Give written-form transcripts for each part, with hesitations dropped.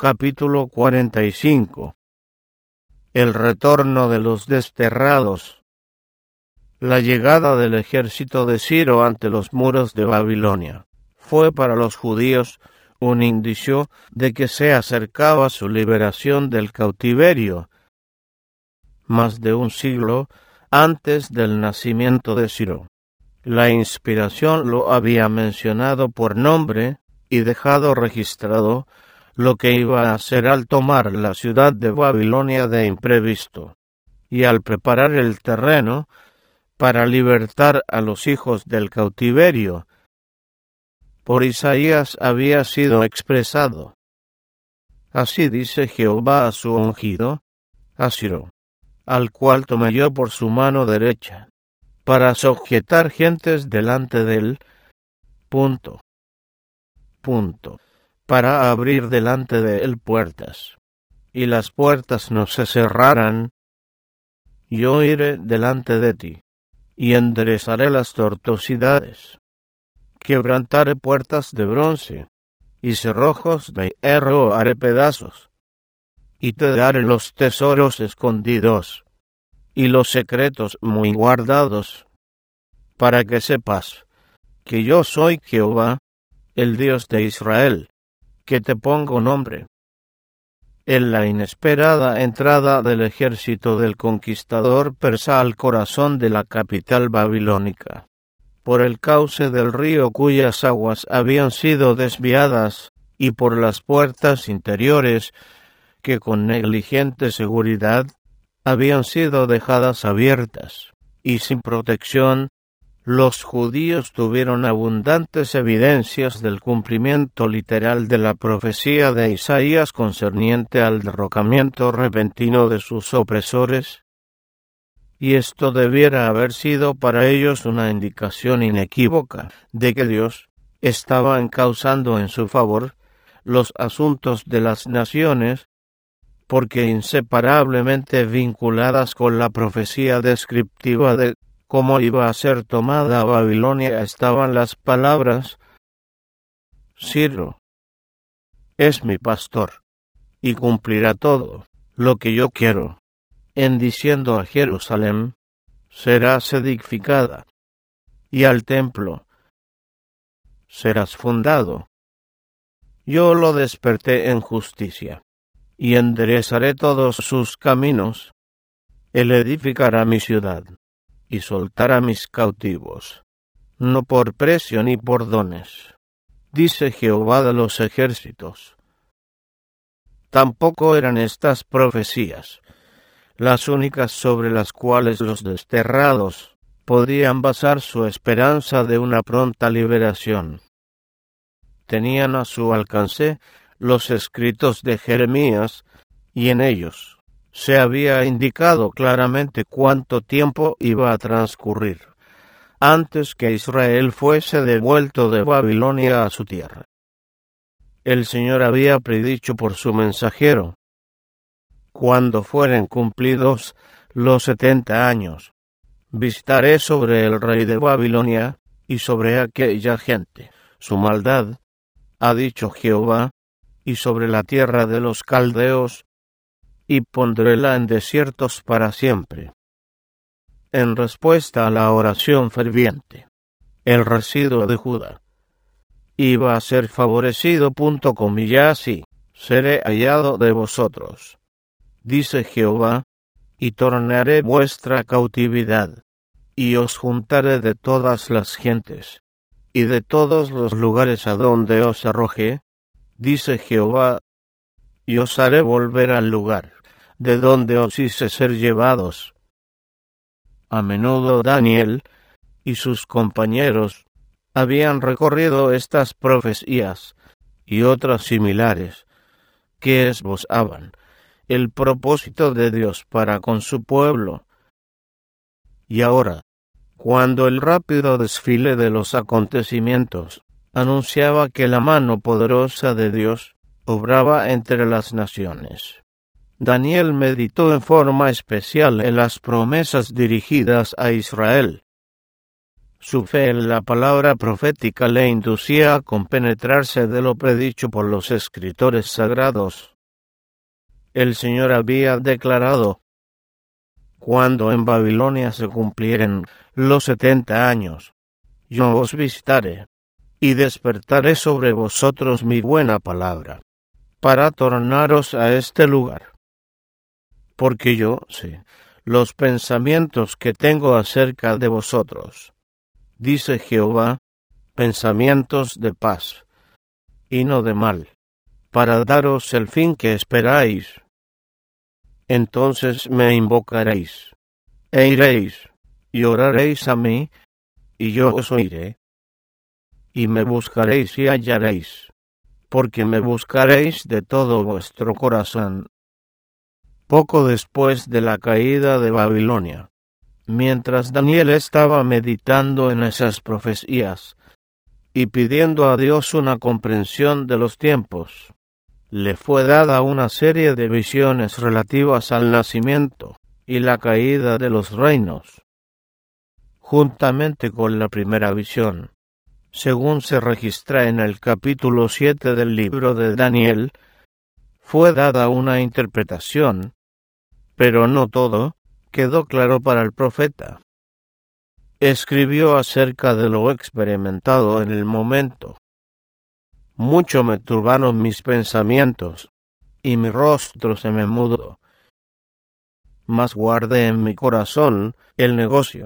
Capítulo 45. El retorno de los desterrados. La llegada del ejército de Ciro ante los muros de Babilonia fue para los judíos un indicio de que se acercaba su liberación del cautiverio, más de un siglo antes del nacimiento de Ciro. La inspiración lo había mencionado por nombre y dejado registrado lo que iba a hacer al tomar la ciudad de Babilonia de imprevisto, y al preparar el terreno para libertar a los hijos del cautiverio. Por Isaías había sido expresado: así dice Jehová a su ungido, a Ciro, al cual tomé yo por su mano derecha, para sujetar gentes delante de él, para abrir delante de él puertas, y las puertas no se cerrarán. Yo iré delante de ti, y enderezaré las tortuosidades. Quebrantaré puertas de bronce, y cerrojos de hierro haré pedazos, y te daré los tesoros escondidos, y los secretos muy guardados, para que sepas que yo soy Jehová, el Dios de Israel, que te pongo nombre. En la inesperada entrada del ejército del conquistador persa al corazón de la capital babilónica, por el cauce del río cuyas aguas habían sido desviadas, y por las puertas interiores que con negligente seguridad habían sido dejadas abiertas, y sin protección, los judíos tuvieron abundantes evidencias del cumplimiento literal de la profecía de Isaías concerniente al derrocamiento repentino de sus opresores, y esto debiera haber sido para ellos una indicación inequívoca de que Dios estaba encauzando en su favor los asuntos de las naciones, porque inseparablemente vinculadas con la profecía descriptiva de cómo iba a ser tomada Babilonia estaban las palabras: Ciro es mi pastor, y cumplirá todo lo que yo quiero, en diciendo a Jerusalén, serás edificada, y al templo, serás fundado. Yo lo desperté en justicia, y enderezaré todos sus caminos. Él edificará mi ciudad, y soltará mis cautivos, no por precio ni por dones, dice Jehová de los ejércitos. Tampoco eran estas profecías las únicas sobre las cuales los desterrados podían basar su esperanza de una pronta liberación. Tenían a su alcance los escritos de Jeremías, y en ellos se había indicado claramente cuánto tiempo iba a transcurrir antes que Israel fuese devuelto de Babilonia a su tierra. El Señor había predicho por su mensajero: cuando fueren cumplidos los 70 años, visitaré sobre el rey de Babilonia y sobre aquella gente su maldad, ha dicho Jehová, y sobre la tierra de los caldeos, y pondréla en desiertos para siempre. En respuesta a la oración ferviente, el residuo de Judá iba a ser favorecido, y seré hallado de vosotros, dice Jehová, y tornaré vuestra cautividad, y os juntaré de todas las gentes, y de todos los lugares a donde os arrojé, dice Jehová, y os haré volver al lugar de donde os hice ser llevados. A menudo Daniel y sus compañeros habían recorrido estas profecías y otras similares que esbozaban el propósito de Dios para con su pueblo. Y ahora, cuando el rápido desfile de los acontecimientos anunciaba que la mano poderosa de Dios obraba entre las naciones, Daniel meditó en forma especial en las promesas dirigidas a Israel. Su fe en la palabra profética le inducía a compenetrarse de lo predicho por los escritores sagrados, el Señor había declarado: cuando en Babilonia se cumplieren los 70 años, yo os visitaré, y despertaré sobre vosotros mi buena palabra, para tornaros a este lugar. Porque yo sé los pensamientos que tengo acerca de vosotros, dice Jehová, pensamientos de paz, y no de mal, para daros el fin que esperáis. Entonces me invocaréis, e iréis, y oraréis a mí, y yo os oiré, y me buscaréis y hallaréis, porque me buscaréis de todo vuestro corazón. Poco después de la caída de Babilonia, mientras Daniel estaba meditando en esas profecías y pidiendo a Dios una comprensión de los tiempos, le fue dada una serie de visiones relativas al nacimiento y la caída de los reinos, juntamente con la primera visión. Según se registra en el capítulo 7 del libro de Daniel, fue dada una interpretación, pero no todo quedó claro para el profeta. Escribió acerca de lo experimentado en el momento. Mucho me turbaron mis pensamientos, y mi rostro se me mudó. Mas guardé en mi corazón el negocio.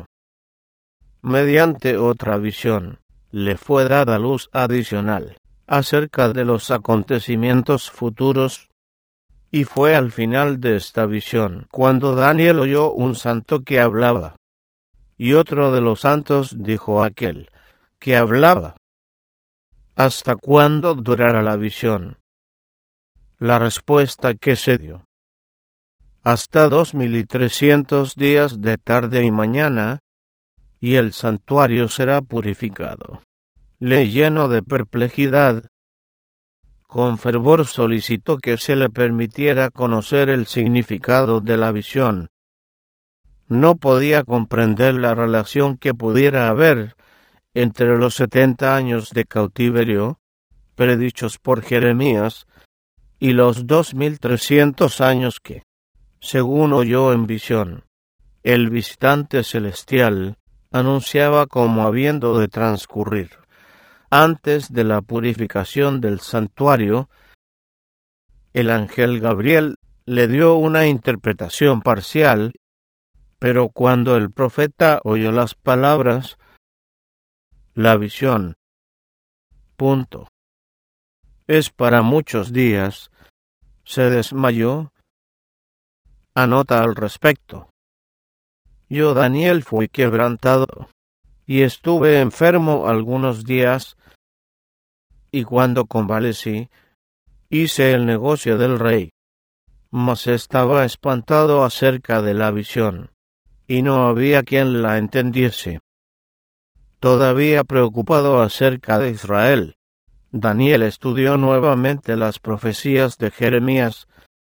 Mediante otra visión, le fue dada luz adicional acerca de los acontecimientos futuros, y fue al final de esta visión cuando Daniel oyó un santo que hablaba, y otro de los santos dijo a aquel que hablaba: ¿hasta cuándo durará la visión? La respuesta que se dio: hasta 2300 días de tarde y mañana, y el santuario será purificado. Le lleno de perplejidad, con fervor solicitó que se le permitiera conocer el significado de la visión. No podía comprender la relación que pudiera haber entre los 70 años de cautiverio, predichos por Jeremías, y los 2300 años que, según oyó en visión, el visitante celestial anunciaba como habiendo de transcurrir antes de la purificación del santuario. El ángel Gabriel le dio una interpretación parcial, pero cuando el profeta oyó las palabras, la visión, es para muchos días, se desmayó. Anota al respecto: yo, Daniel, fui quebrantado, y estuve enfermo algunos días, y cuando convalecí, hice el negocio del rey, mas estaba espantado acerca de la visión, y no había quien la entendiese. Todavía preocupado acerca de Israel, Daniel estudió nuevamente las profecías de Jeremías.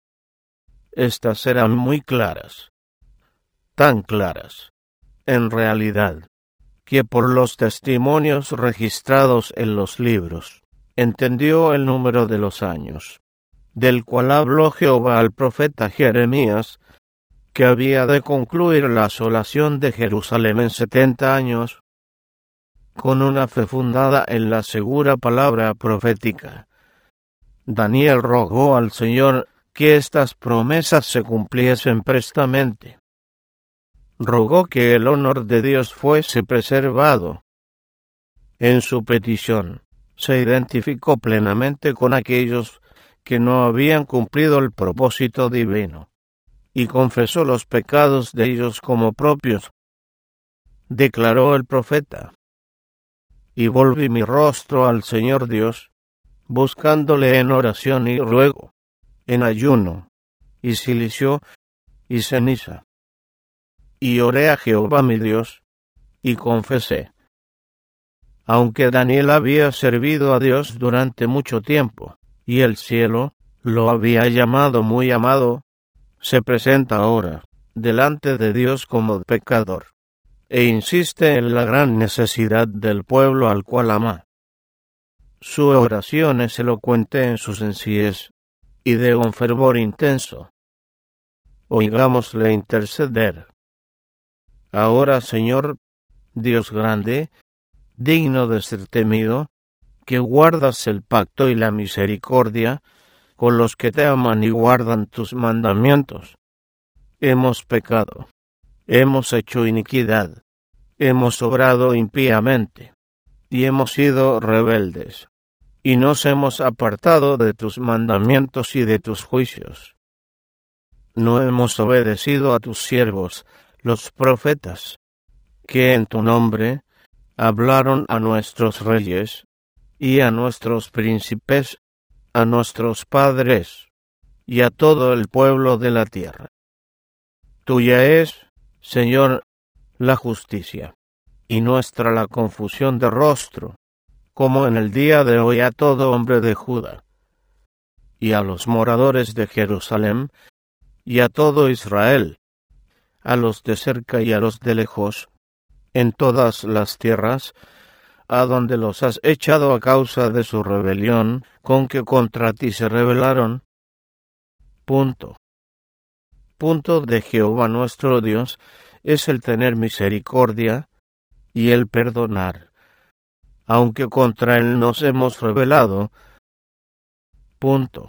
Estas eran muy claras, tan claras, en realidad, que por los testimonios registrados en los libros, entendió el número de los años, del cual habló Jehová al profeta Jeremías, que había de concluir la asolación de Jerusalén en 70 años, con una fe fundada en la segura palabra profética. Daniel rogó al Señor que estas promesas se cumpliesen prestamente. Rogó que el honor de Dios fuese preservado. En su petición, se identificó plenamente con aquellos que no habían cumplido el propósito divino, y confesó los pecados de ellos como propios. Declaró el profeta: y volví mi rostro al Señor Dios, buscándole en oración y ruego, en ayuno, y cilicio, y ceniza. Y oré a Jehová mi Dios, y confesé. Aunque Daniel había servido a Dios durante mucho tiempo, y el cielo lo había llamado muy amado, se presenta ahora delante de Dios como pecador, e insiste en la gran necesidad del pueblo al cual ama. Su oración es elocuente en su sencillez, y de un fervor intenso. oigámosle interceder. Ahora, Señor, Dios grande, digno de ser temido, que guardas el pacto y la misericordia con los que te aman y guardan tus mandamientos. Hemos pecado, hemos hecho iniquidad, hemos obrado impíamente, y hemos sido rebeldes, y nos hemos apartado de tus mandamientos y de tus juicios. No hemos obedecido a tus siervos, los profetas, que en tu nombre hablaron a nuestros reyes, y a nuestros príncipes, a nuestros padres, y a todo el pueblo de la tierra. Tuya es, Señor, la justicia, y nuestra la confusión de rostro, como en el día de hoy a todo hombre de Judá, y a los moradores de Jerusalén, y a todo Israel, a los de cerca y a los de lejos, en todas las tierras, a donde los has echado a causa de su rebelión, con que contra ti se rebelaron. Punto de Jehová nuestro Dios es el tener misericordia y el perdonar, aunque contra él nos hemos rebelado. Punto,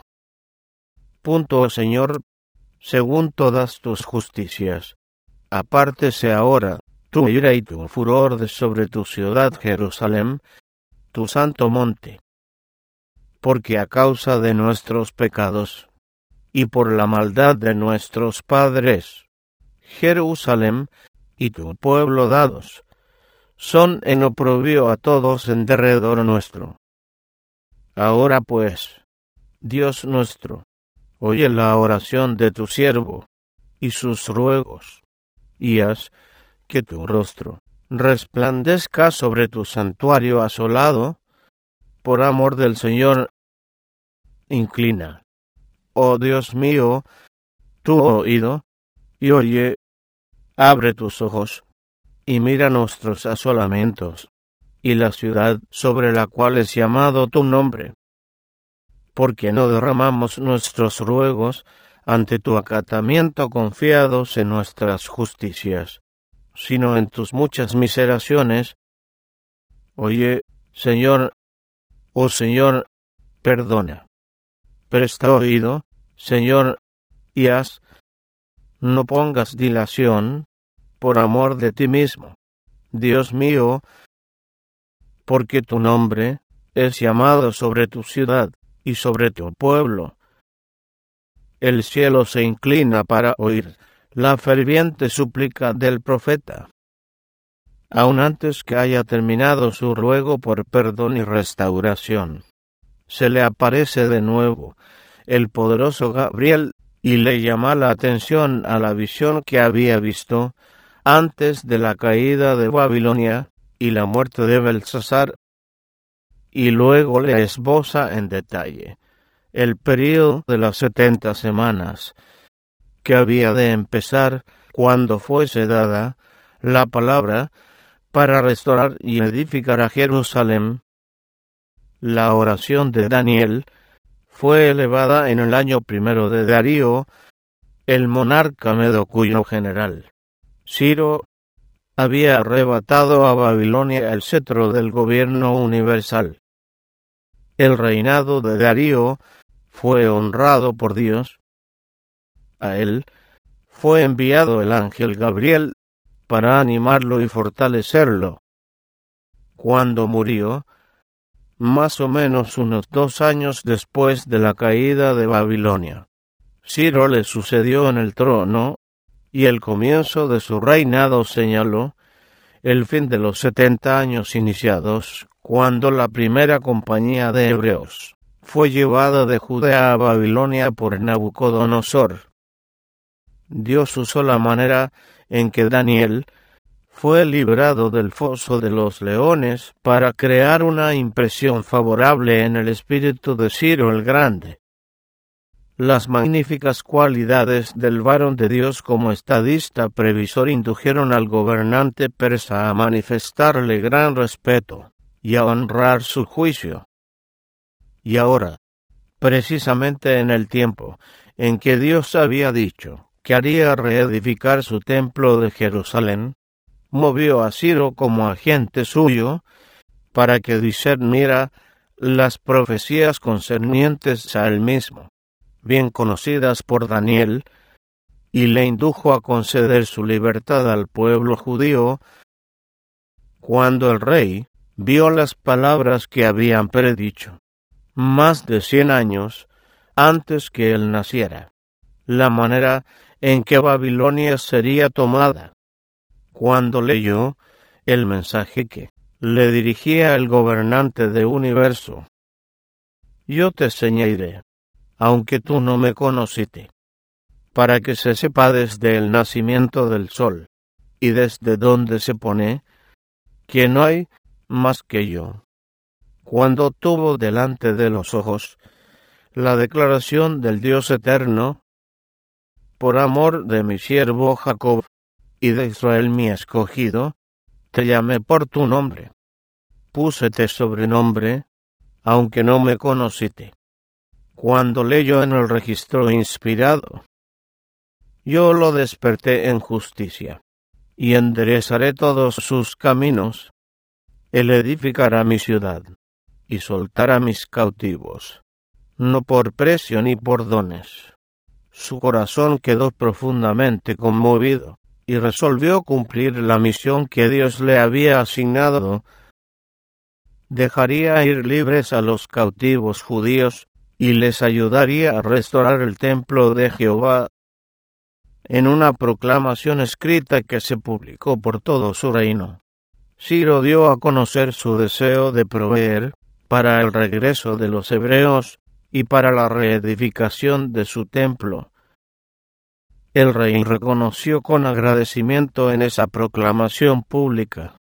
oh Señor, según todas tus justicias, apártese ahora tu ira y tu furor de sobre tu ciudad Jerusalén, tu santo monte, porque a causa de nuestros pecados y por la maldad de nuestros padres, Jerusalén y tu pueblo dados son en oprobio a todos en derredor nuestro. Ahora pues, Dios nuestro, oye la oración de tu siervo y sus ruegos, y haz que tu rostro resplandezca sobre tu santuario asolado, por amor del Señor. Inclina, oh Dios mío, tu oído, y oye, abre tus ojos, y mira nuestros asolamientos, y la ciudad sobre la cual es llamado tu nombre, porque no derramamos nuestros ruegos ante tu acatamiento confiados en nuestras justicias, sino en tus muchas miseraciones. Oye, Señor, oh Señor, perdona. Presta oído, Señor, y haz, no pongas dilación, por amor de ti mismo, Dios mío, porque tu nombre es llamado sobre tu ciudad y sobre tu pueblo. El cielo se inclina para oír la ferviente súplica del profeta. Aun antes que haya terminado su ruego por perdón y restauración, se le aparece de nuevo el poderoso Gabriel y le llama la atención a la visión que había visto antes de la caída de Babilonia y la muerte de Belsasar, y luego le esboza en detalle el período de las 70 semanas que había de empezar cuando fuese dada la palabra para restaurar y edificar a Jerusalén. La oración de Daniel fue elevada en el año 1 de Darío, el monarca medo, cuyo general Ciro había arrebatado a Babilonia el cetro del gobierno universal. El reinado de Darío fue honrado por Dios. A él fue enviado el ángel Gabriel para animarlo y fortalecerlo. Cuando murió, más o menos unos 2 años después de la caída de Babilonia, Ciro le sucedió en el trono, y el comienzo de su reinado señaló el fin de los 70 años iniciados, cuando la primera compañía de hebreos fue llevada de Judea a Babilonia por Nabucodonosor. Dios usó la manera en que Daniel fue librado del foso de los leones para crear una impresión favorable en el espíritu de Ciro el Grande. Las magníficas cualidades del varón de Dios como estadista previsor indujeron al gobernante persa a manifestarle gran respeto y a honrar su juicio. Y ahora, precisamente en el tiempo en que Dios había dicho que haría reedificar su templo de Jerusalén, movió a Ciro como agente suyo para que discerniera las profecías concernientes a él mismo, bien conocidas por Daniel, y le indujo a conceder su libertad al pueblo judío. Cuando el rey vio las palabras que habían predicho, más de 100 años antes que él naciera, la manera en que Babilonia sería tomada, cuando leyó el mensaje que le dirigía el gobernante del universo: yo te enseñaré, aunque tú no me conociste, para que se sepa desde el nacimiento del sol, y desde donde se pone, que no hay más que yo. Cuando tuvo delante de los ojos la declaración del Dios eterno, por amor de mi siervo Jacob, y de Israel mi escogido, te llamé por tu nombre. Púsete sobrenombre, aunque no me conociste. Cuando leyó en el registro inspirado, yo lo desperté en justicia, y enderezaré todos sus caminos. Él edificará mi ciudad, y soltará mis cautivos, no por precio ni por dones. Su corazón quedó profundamente conmovido, y resolvió cumplir la misión que Dios le había asignado. Dejaría ir libres a los cautivos judíos, y les ayudaría a restaurar el templo de Jehová. En una proclamación escrita que se publicó por todo su reino, Ciro dio a conocer su deseo de proveer para el regreso de los hebreos y para la reedificación de su templo. El rey reconoció con agradecimiento en esa proclamación pública: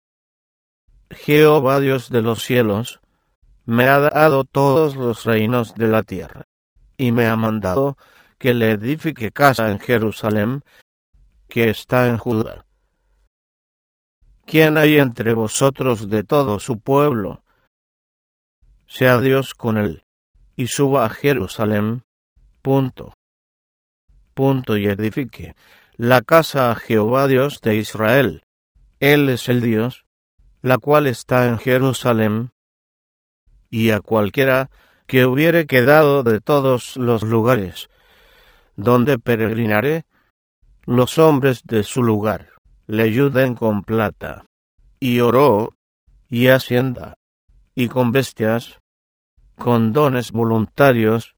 Jehová Dios de los cielos me ha dado todos los reinos de la tierra, y me ha mandado que le edifique casa en Jerusalén, que está en Judá. ¿Quién hay entre vosotros de todo su pueblo? Sea Dios con él, y suba a Jerusalén, y edifique la casa a Jehová Dios de Israel. Él es el Dios, la cual está en Jerusalén, y a cualquiera que hubiere quedado de todos los lugares donde peregrinaré, los hombres de su lugar le ayuden con plata, y oro, y hacienda, y con bestias, con dones voluntarios.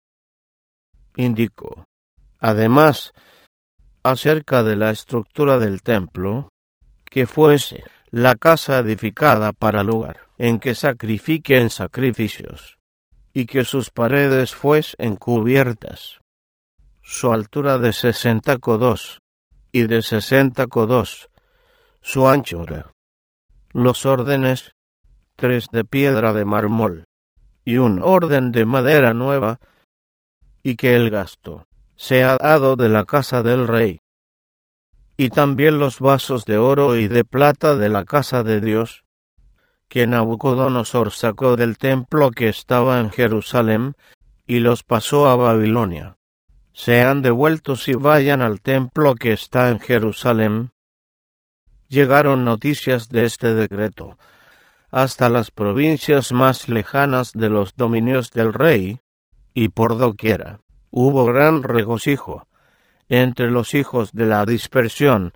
Indicó, además, acerca de la estructura del templo, que fuese la casa edificada para lugar en que sacrifiquen sacrificios, y que sus paredes fuesen cubiertas, su altura de 60 codos, y de 60 codos su anchura. Los órdenes, 3 de piedra de mármol, y un orden de madera nueva, y que el gasto sea dado de la casa del rey. Y también los vasos de oro y de plata de la casa de Dios, que Nabucodonosor sacó del templo que estaba en Jerusalén, y los pasó a Babilonia, sean devueltos y vayan al templo que está en Jerusalén. Llegaron noticias de este decreto hasta las provincias más lejanas de los dominios del rey, y por doquiera hubo gran regocijo entre los hijos de la dispersión.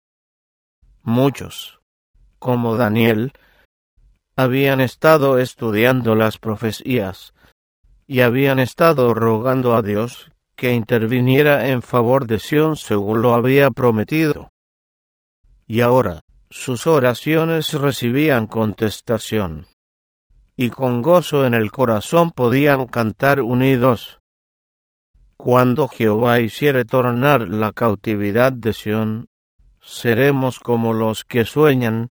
Muchos, como Daniel, habían estado estudiando las profecías, y habían estado rogando a Dios que interviniera en favor de Sión según lo había prometido. Y ahora sus oraciones recibían contestación, y con gozo en el corazón podían cantar unidos: cuando Jehová hiciere tornar la cautividad de Sión, seremos como los que sueñan.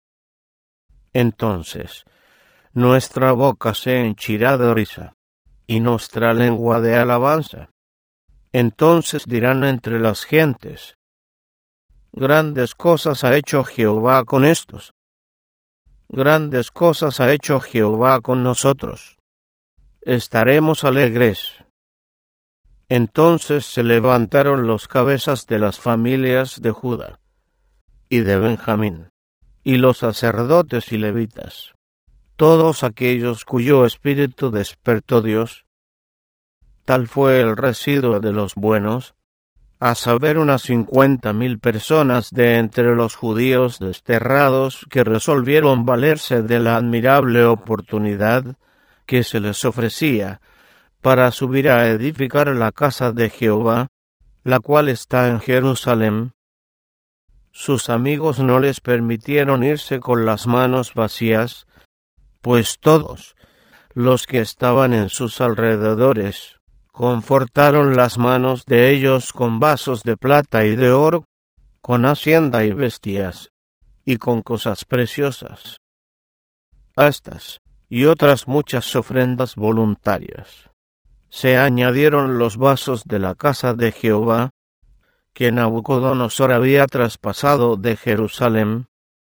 Entonces nuestra boca se henchirá de risa, y nuestra lengua de alabanza. Entonces dirán entre las gentes: grandes cosas ha hecho Jehová con estos. Grandes cosas ha hecho Jehová con nosotros. Estaremos alegres. Entonces se levantaron los cabezas de las familias de Judá y de Benjamín, y los sacerdotes y levitas, todos aquellos cuyo espíritu despertó Dios. Tal fue el residuo de los buenos, a saber, unas 50,000 personas de entre los judíos desterrados que resolvieron valerse de la admirable oportunidad que se les ofrecía para subir a edificar la casa de Jehová, la cual está en Jerusalén. Sus amigos no les permitieron irse con las manos vacías, pues todos los que estaban en sus alrededores confortaron las manos de ellos con vasos de plata y de oro, con hacienda y bestias, y con cosas preciosas. A estas y otras muchas ofrendas voluntarias se añadieron los vasos de la casa de Jehová, que Nabucodonosor había traspasado de Jerusalén.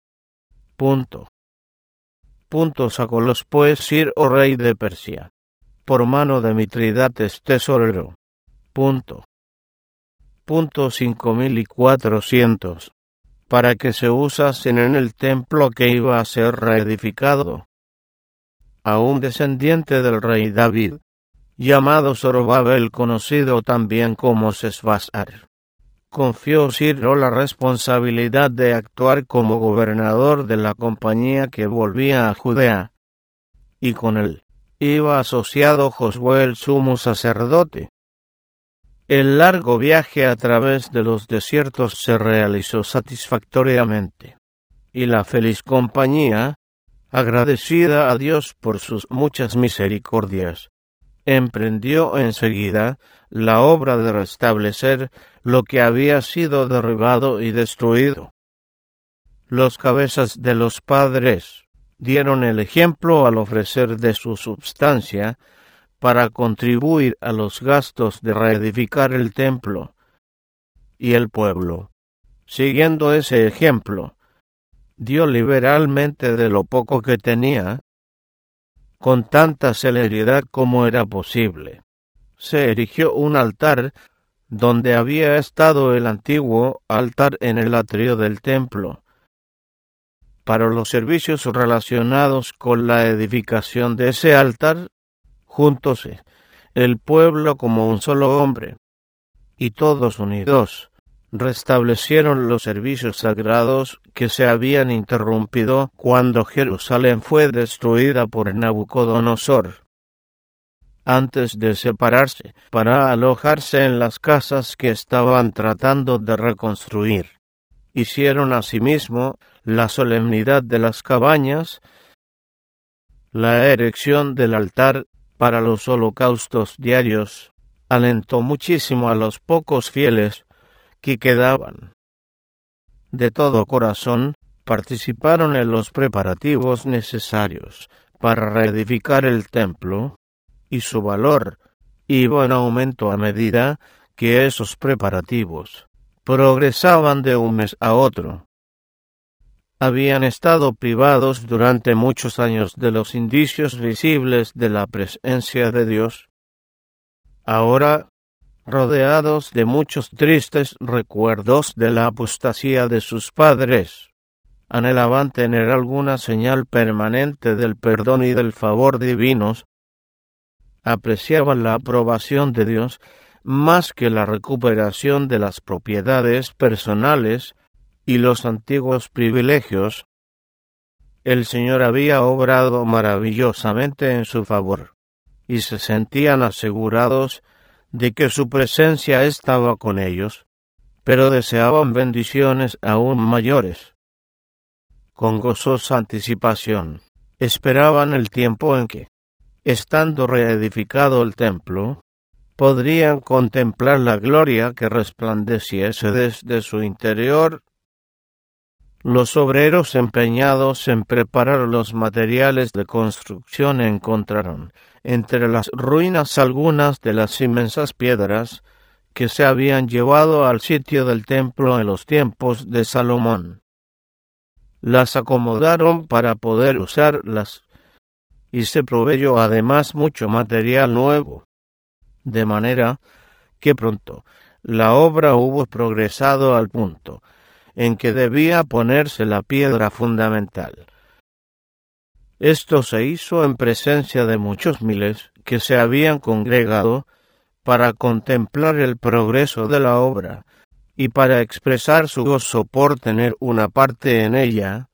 Sacólos pues Ciro, rey de Persia, por mano de Mitridates tesorero. 5,400, para que se usasen en el templo que iba a ser reedificado. A un descendiente del rey David, llamado Zorobabel, conocido también como Sesbazar, confió Ciro la responsabilidad de actuar como gobernador de la compañía que volvía a Judea, y con él iba asociado Josué el sumo sacerdote. El largo viaje a través de los desiertos se realizó satisfactoriamente, y la feliz compañía, agradecida a Dios por sus muchas misericordias, emprendió enseguida la obra de restablecer lo que había sido derribado y destruido. Los cabezas de los padres dieron el ejemplo al ofrecer de su substancia para contribuir a los gastos de reedificar el templo, y el pueblo, siguiendo ese ejemplo, dio liberalmente de lo poco que tenía, con tanta celeridad como era posible. Se erigió un altar donde había estado el antiguo altar en el atrio del templo. Para los servicios relacionados con la edificación de ese altar, juntóse el pueblo como un solo hombre, y todos unidos restablecieron los servicios sagrados que se habían interrumpido cuando Jerusalén fue destruida por Nabucodonosor. Antes de separarse para alojarse en las casas que estaban tratando de reconstruir, hicieron asimismo la solemnidad de las cabañas, la erección del altar para los holocaustos diarios, alentó muchísimo a los pocos fieles que quedaban. De todo corazón participaron en los preparativos necesarios para reedificar el templo, y su valor iba en aumento a medida que esos preparativos progresaban de un mes a otro. Habían estado privados durante muchos años de los indicios visibles de la presencia de Dios. Ahora, rodeados de muchos tristes recuerdos de la apostasía de sus padres, anhelaban tener alguna señal permanente del perdón y del favor divinos. Apreciaban la aprobación de Dios más que la recuperación de las propiedades personales y los antiguos privilegios. El Señor había obrado maravillosamente en su favor, y se sentían asegurados de que su presencia estaba con ellos, pero deseaban bendiciones aún mayores. Con gozosa anticipación, esperaban el tiempo en que, estando reedificado el templo, podrían contemplar la gloria que resplandeciese desde su interior. Los obreros empeñados en preparar los materiales de construcción encontraron entre las ruinas algunas de las inmensas piedras que se habían llevado al sitio del templo en los tiempos de Salomón. Las acomodaron para poder usarlas, y se proveyó además mucho material nuevo, de manera que pronto la obra hubo progresado al punto en que debía ponerse la piedra fundamental. Esto se hizo en presencia de muchos miles que se habían congregado para contemplar el progreso de la obra y para expresar su gozo por tener una parte en ella,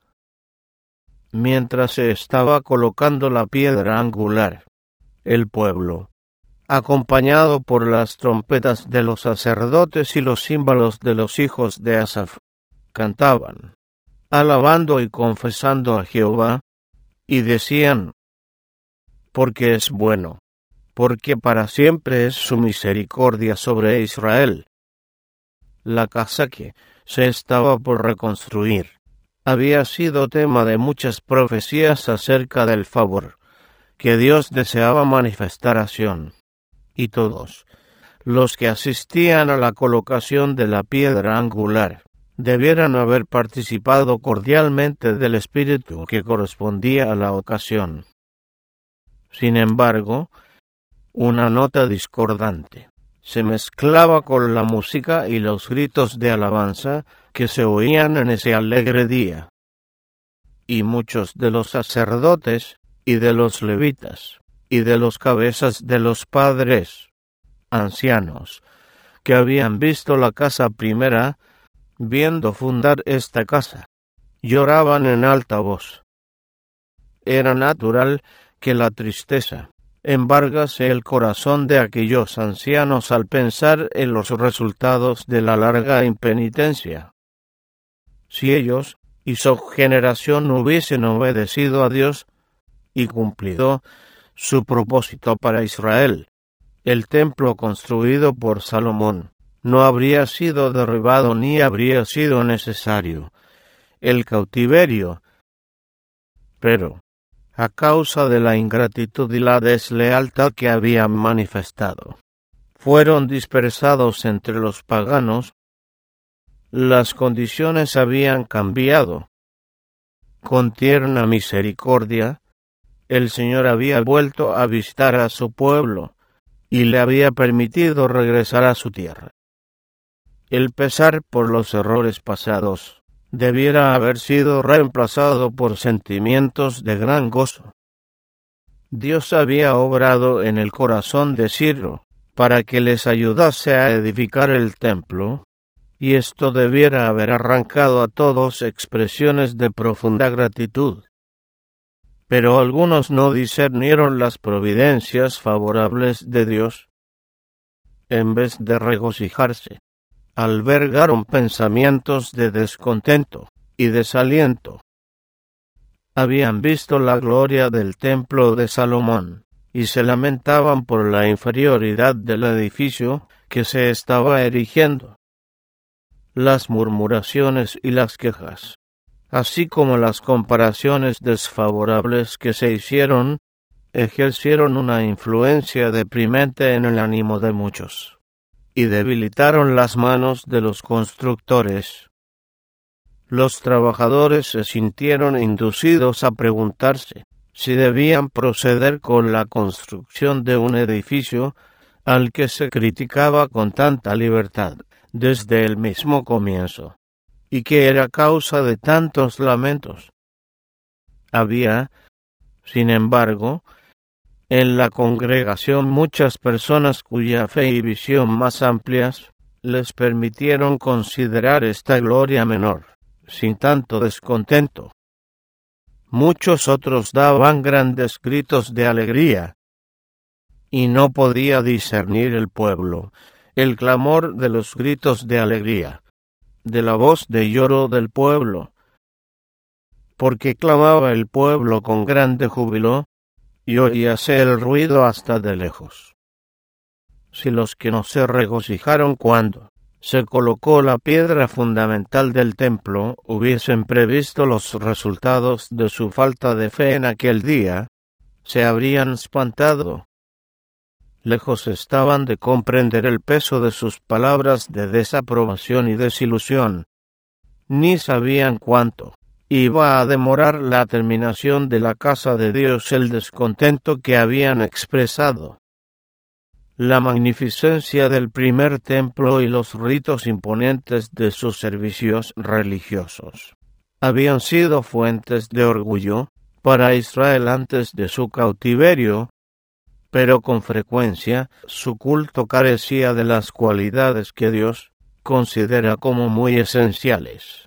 mientras se estaba colocando la piedra angular. El pueblo, acompañado por las trompetas de los sacerdotes y los címbalos de los hijos de Asaf, cantaban, alabando y confesando a Jehová, y decían, porque es bueno, porque para siempre es su misericordia sobre Israel. La casa que se estaba por reconstruir había sido tema de muchas profecías acerca del favor que Dios deseaba manifestar a Sión, y todos los que asistían a la colocación de la piedra angular debieran haber participado cordialmente del espíritu que correspondía a la ocasión. Sin embargo, una nota discordante se mezclaba con la música y los gritos de alabanza que se oían en ese alegre día. Y muchos de los sacerdotes y de los levitas y de los cabezas de los padres, ancianos, que habían visto la casa primera, viendo fundar esta casa, lloraban en alta voz. Era natural que la tristeza embargase el corazón de aquellos ancianos al pensar en los resultados de la larga impenitencia. Si ellos y su generación hubiesen obedecido a Dios y cumplido su propósito para Israel, el templo construido por Salomón no habría sido derribado ni habría sido necesario el cautiverio. Pero, a causa de la ingratitud y la deslealtad que habían manifestado, fueron dispersados entre los paganos. Las condiciones habían cambiado. Con tierna misericordia, el Señor había vuelto a visitar a su pueblo y le había permitido regresar a su tierra. El pesar por los errores pasados debiera haber sido reemplazado por sentimientos de gran gozo. Dios había obrado en el corazón de Ciro para que les ayudase a edificar el templo, y esto debiera haber arrancado a todos expresiones de profunda gratitud. Pero algunos no discernieron las providencias favorables de Dios. En vez de regocijarse, albergaron pensamientos de descontento y desaliento. Habían visto la gloria del templo de Salomón y se lamentaban por la inferioridad del edificio que se estaba erigiendo. Las murmuraciones y las quejas, así como las comparaciones desfavorables que se hicieron, ejercieron una influencia deprimente en el ánimo de muchos y debilitaron las manos de los constructores. Los trabajadores se sintieron inducidos a preguntarse si debían proceder con la construcción de un edificio al que se criticaba con tanta libertad desde el mismo comienzo, y que era causa de tantos lamentos. Había, sin embargo, en la congregación muchas personas cuya fe y visión más amplias les permitieron considerar esta gloria menor, sin tanto descontento. Muchos otros daban grandes gritos de alegría, y no podía discernir el pueblo el clamor de los gritos de alegría, de la voz de lloro del pueblo, porque clamaba el pueblo con grande júbilo, y oíase el ruido hasta de lejos. Si los que no se regocijaron cuando se colocó la piedra fundamental del templo hubiesen previsto los resultados de su falta de fe en aquel día, se habrían espantado. Lejos estaban de comprender el peso de sus palabras de desaprobación y desilusión, ni sabían cuánto iba a demorar la terminación de la casa de Dios el descontento que habían expresado. La magnificencia del primer templo y los ritos imponentes de sus servicios religiosos habían sido fuentes de orgullo para Israel antes de su cautiverio, pero con frecuencia su culto carecía de las cualidades que Dios considera como muy esenciales.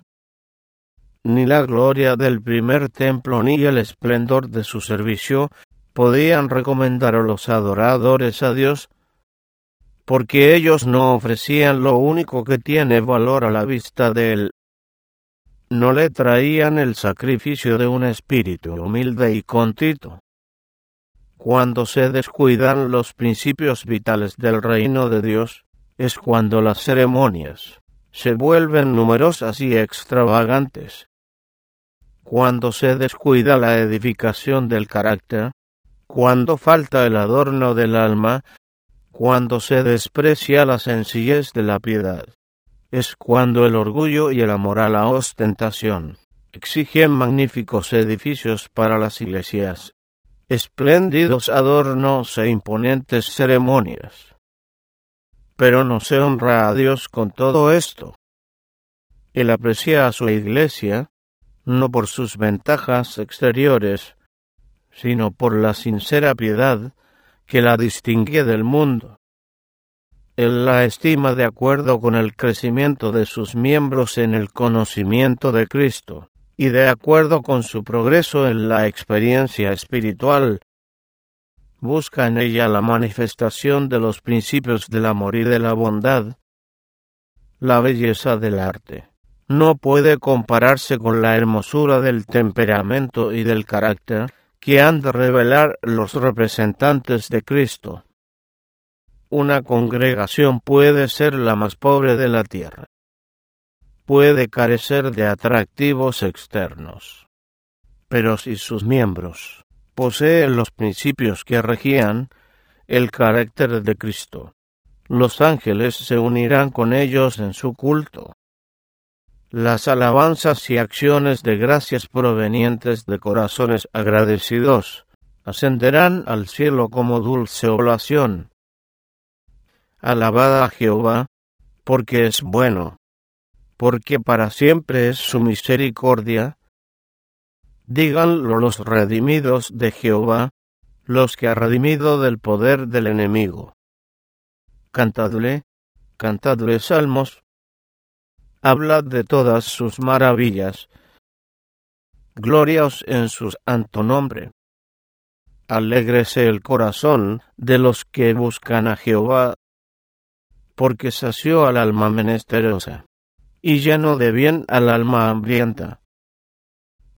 Ni la gloria del primer templo ni el esplendor de su servicio podían recomendar a los adoradores a Dios, porque ellos no ofrecían lo único que tiene valor a la vista de Él. No le traían el sacrificio de un espíritu humilde y contrito. Cuando se descuidan los principios vitales del reino de Dios, es cuando las ceremonias se vuelven numerosas y extravagantes. Cuando se descuida la edificación del carácter, cuando falta el adorno del alma, cuando se desprecia la sencillez de la piedad, es cuando el orgullo y el amor a la ostentación exigen magníficos edificios para las iglesias, espléndidos adornos e imponentes ceremonias. Pero no se honra a Dios con todo esto. Él aprecia a su iglesia no por sus ventajas exteriores, sino por la sincera piedad que la distingue del mundo. Él la estima de acuerdo con el crecimiento de sus miembros en el conocimiento de Cristo, y de acuerdo con su progreso en la experiencia espiritual. Busca en ella la manifestación de los principios del amor y de la bondad. La belleza del arte no puede compararse con la hermosura del temperamento y del carácter que han de revelar los representantes de Cristo. Una congregación puede ser la más pobre de la tierra. Puede carecer de atractivos externos. Pero si sus miembros poseen los principios que regían el carácter de Cristo, los ángeles se unirán con ellos en su culto. Las alabanzas y acciones de gracias provenientes de corazones agradecidos ascenderán al cielo como dulce oblación. Alabad a Jehová, porque es bueno, porque para siempre es su misericordia. Díganlo los redimidos de Jehová, los que ha redimido del poder del enemigo. Cantadle salmos. Hablad de todas sus maravillas. Gloriaos en su santo nombre. Alégrese el corazón de los que buscan a Jehová, porque sació al alma menesterosa, y llenó de bien al alma hambrienta.